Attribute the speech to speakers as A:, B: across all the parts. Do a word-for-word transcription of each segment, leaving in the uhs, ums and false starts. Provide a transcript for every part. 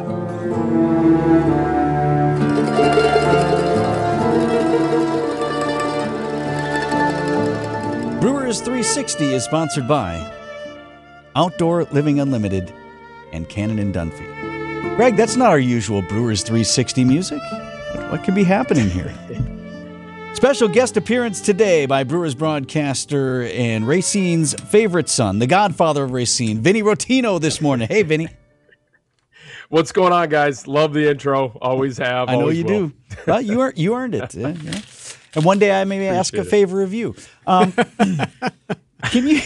A: Brewers three sixty is sponsored by Outdoor Living Unlimited and Cannon and Dunphy. Greg, that's not our usual Brewers three sixty music. What could be happening here? Special guest appearance today by Brewers broadcaster and Racine's favorite son, the godfather of Racine, Vinny Rotino this morning. Hey, Vinny.
B: What's going on, guys? Love the intro. Always have.
A: I know
B: always
A: you
B: will.
A: do. Well, you, earned, you earned it. Yeah, yeah. And one day I may ask a favor of you. Um, can you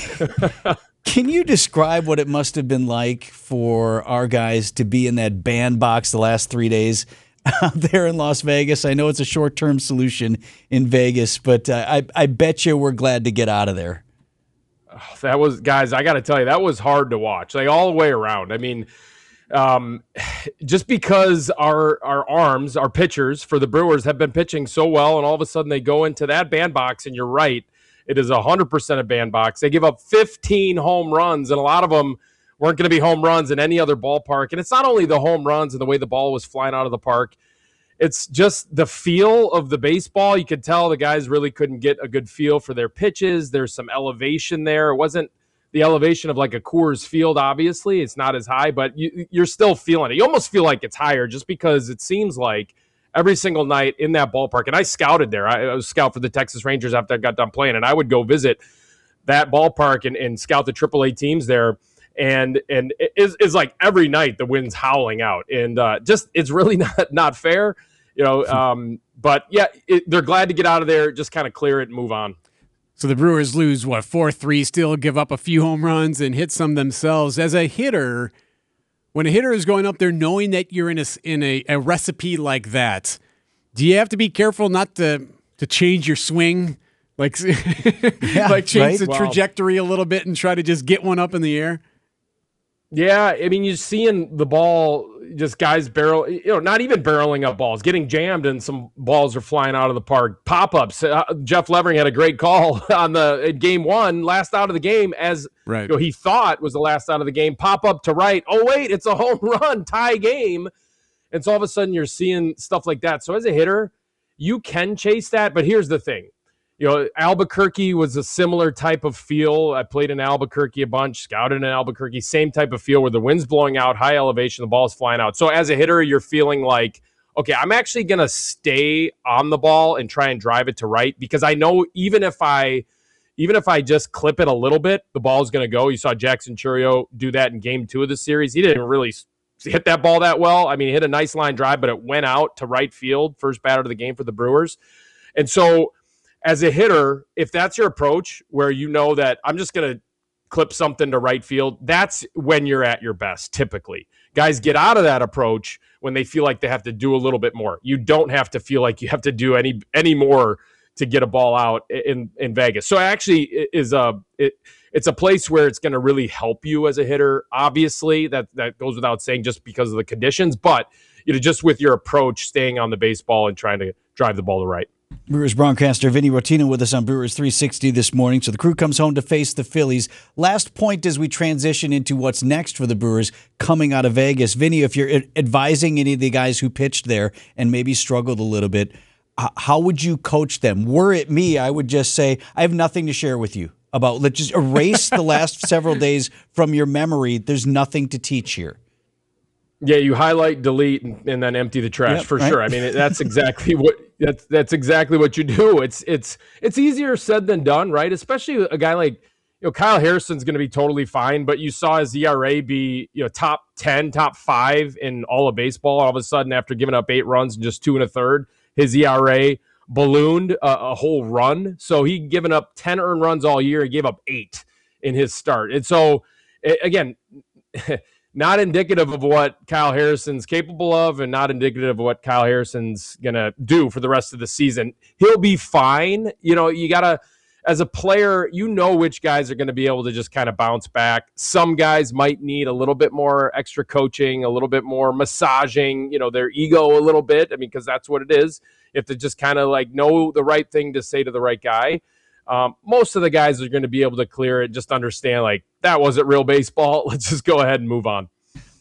A: can you describe what it must have been like for our guys to be in that bandbox the last three days out there in Las Vegas? I know it's a short-term solution in Vegas, but uh, I, I bet you we're glad to get out of there.
B: Oh, that was, guys, I got to tell you, that was hard to watch, like all the way around. I mean, Um, just because our our arms, our pitchers for the Brewers have been pitching so well, and all of a sudden they go into that bandbox, and you're right, it is one hundred percent a bandbox. They give up fifteen home runs, and a lot of them weren't going to be home runs in any other ballpark. And it's not only the home runs and the way the ball was flying out of the park, it's just the feel of the baseball. You could tell the guys really couldn't get a good feel for their pitches. There's some elevation there. It wasn't the elevation of like a Coors Field, obviously. It's not as high, but you, you're still feeling it. You almost feel like it's higher just because it seems like every single night in that ballpark, and I scouted there. I, I was scout for the Texas Rangers after I got done playing, and I would go visit that ballpark and, and scout the triple A teams there. And and it's, it's like every night the wind's howling out. And uh, just it's really not, not fair, you know. Um, but, yeah, it, they're glad to get out of there, just kind of clear it and move on.
C: So the Brewers lose, what, four three, still give up a few home runs and hit some themselves. As a hitter, when a hitter is going up there knowing that you're in a, in a, a recipe like that, do you have to be careful not to, to change your swing? Like,
A: yeah,
C: like change
A: right?
C: the
B: Wow.
C: trajectory a little bit and try to just get one up in the air?
B: Yeah, I mean, you're seeing the ball, just guys barrel, you know, not even barreling up balls, getting jammed, and some balls are flying out of the park. Pop-ups. Uh, Jeff Levering had a great call on the in game one, last out of the game, as
C: Right.
B: you know, he thought was the last out of the game. Pop up to right. Oh, wait, it's a home run, tie game. And so all of a sudden you're seeing stuff like that. So as a hitter, you can chase that, but here's the thing. You know, Albuquerque was a similar type of feel. I played in Albuquerque a bunch, scouted in Albuquerque, same type of feel where the wind's blowing out, high elevation, the ball's flying out. So as a hitter, you're feeling like, okay, I'm actually going to stay on the ball and try and drive it to right, because I know even if I even if I just clip it a little bit, the ball's going to go. You saw Jackson Chourio do that in game two of the series. He didn't really hit that ball that well. I mean, he hit a nice line drive, but it went out to right field, first batter of the game for the Brewers. And so as a hitter, if that's your approach where you know that I'm just going to clip something to right field, that's when you're at your best, typically. Guys get out of that approach when they feel like they have to do a little bit more. You don't have to feel like you have to do any any more to get a ball out in, in Vegas. So actually is a it, it's a place where it's going to really help you as a hitter. Obviously, that that goes without saying just because of the conditions, but you know, just with your approach, staying on the baseball and trying to drive the ball to right.
A: Brewers broadcaster Vinny Rotino with us on Brewers three sixty this morning. So the crew comes home to face the Phillies. Last point as we transition into what's next for the Brewers coming out of Vegas. Vinny, if you're advising any of the guys who pitched there and maybe struggled a little bit, how would you coach them? Were it me, I would just say, I have nothing to share with you about, let's just erase the last several days from your memory. There's nothing to teach here.
B: Yeah, you highlight, delete, and, and then empty the trash,
A: yep,
B: for
A: right?
B: sure. I mean, that's exactly what that's that's exactly what you do. It's it's it's easier said than done, right? Especially a guy like, you know, Kyle Harrison's going to be totally fine, but you saw his E R A be, you know, top ten, top five in all of baseball. All of a sudden, after giving up eight runs in just two and a third, his E R A ballooned a, a whole run. So he given up ten earned runs all year. He gave up eight in his start, and so again. Not indicative of what Kyle Harrison's capable of, and not indicative of what Kyle Harrison's going to do for the rest of the season. He'll be fine. You know, you got to, as a player, you know which guys are going to be able to just kind of bounce back. Some guys might need a little bit more extra coaching, a little bit more massaging, you know, their ego a little bit. I mean, because that's what it is. You have to just kind of like know the right thing to say to the right guy. Um, most of the guys are going to be able to clear it, just understand like that wasn't real baseball. Let's just go ahead and move on.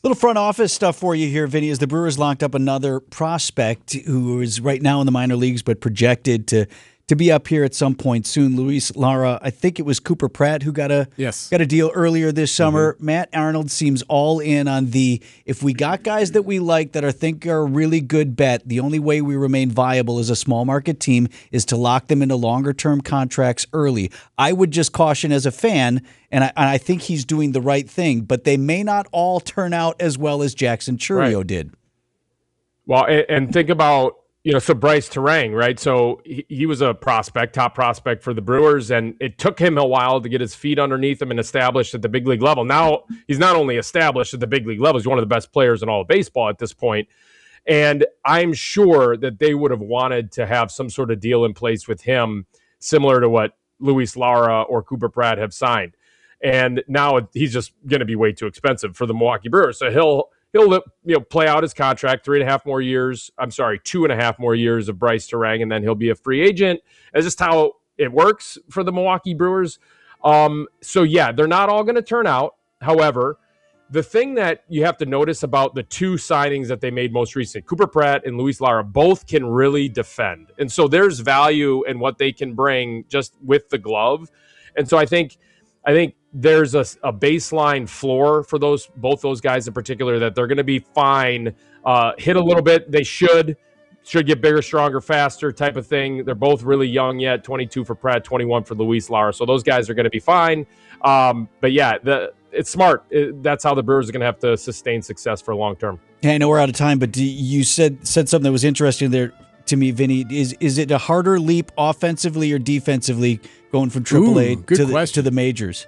A: Little front office stuff for you here, Vinny, as the Brewers locked up another prospect who is right now in the minor leagues but projected to to be up here at some point soon. Luis Lara, I think it was Cooper Pratt who got a
C: yes.
A: got a deal earlier this summer.
C: Mm-hmm.
A: Matt Arnold seems all in on the, if we got guys that we like that I think are a really good bet, the only way we remain viable as a small market team is to lock them into longer term contracts early. I would just caution as a fan, and I, and I think he's doing the right thing, but they may not all turn out as well as Jackson Chourio
B: right.
A: did.
B: Well, and, and think about, you know, so Bryce Terang, right? So he, he was a prospect, top prospect for the Brewers, and it took him a while to get his feet underneath him and established at the big league level. Now he's not only established at the big league level, he's one of the best players in all of baseball at this point. And I'm sure that they would have wanted to have some sort of deal in place with him, similar to what Luis Lara or Cooper Pratt have signed. And now he's just going to be way too expensive for the Milwaukee Brewers. So he'll He'll you know play out his contract, three and a half more years. I'm sorry, two and a half more years of Bryce Terang, and then he'll be a free agent. That's just how it works for the Milwaukee Brewers. Um, so yeah, they're not all going to turn out. However, the thing that you have to notice about the two signings that they made most recently, Cooper Pratt and Luis Lara, both can really defend, and so there's value in what they can bring just with the glove. And so I think, I think. There's a, a baseline floor for those both those guys in particular that they're going to be fine. Uh, hit a little bit, they should should get bigger, stronger, faster type of thing. They're both really young yet. twenty-two for Pratt, twenty-one for Luis Lara. So those guys are going to be fine. Um, but yeah, the, it's smart. It, that's how the Brewers are going to have to sustain success for long term.
A: Hey, I know we're out of time, but do, you said said something that was interesting there to me, Vinny. Is is it a harder leap offensively or defensively going from triple A
C: Ooh,
A: to the, to the majors?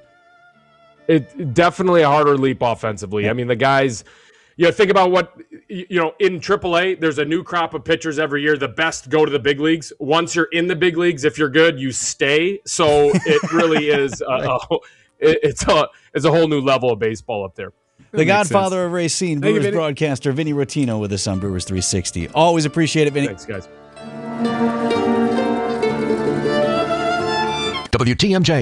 B: It definitely a harder leap offensively. I mean, the guys, you know, think about what, you know, in triple A, there's a new crop of pitchers every year. The best go to the big leagues. Once you're in the big leagues, if you're good, you stay. So it really is, a, a, it's a it's a whole new level of baseball up there.
A: That the Godfather sense. Of Racine, Brewers you, broadcaster Vinny Rotino with us on Brewers three sixty. Always appreciate it, Vinny.
B: Thanks, guys.
D: W T M J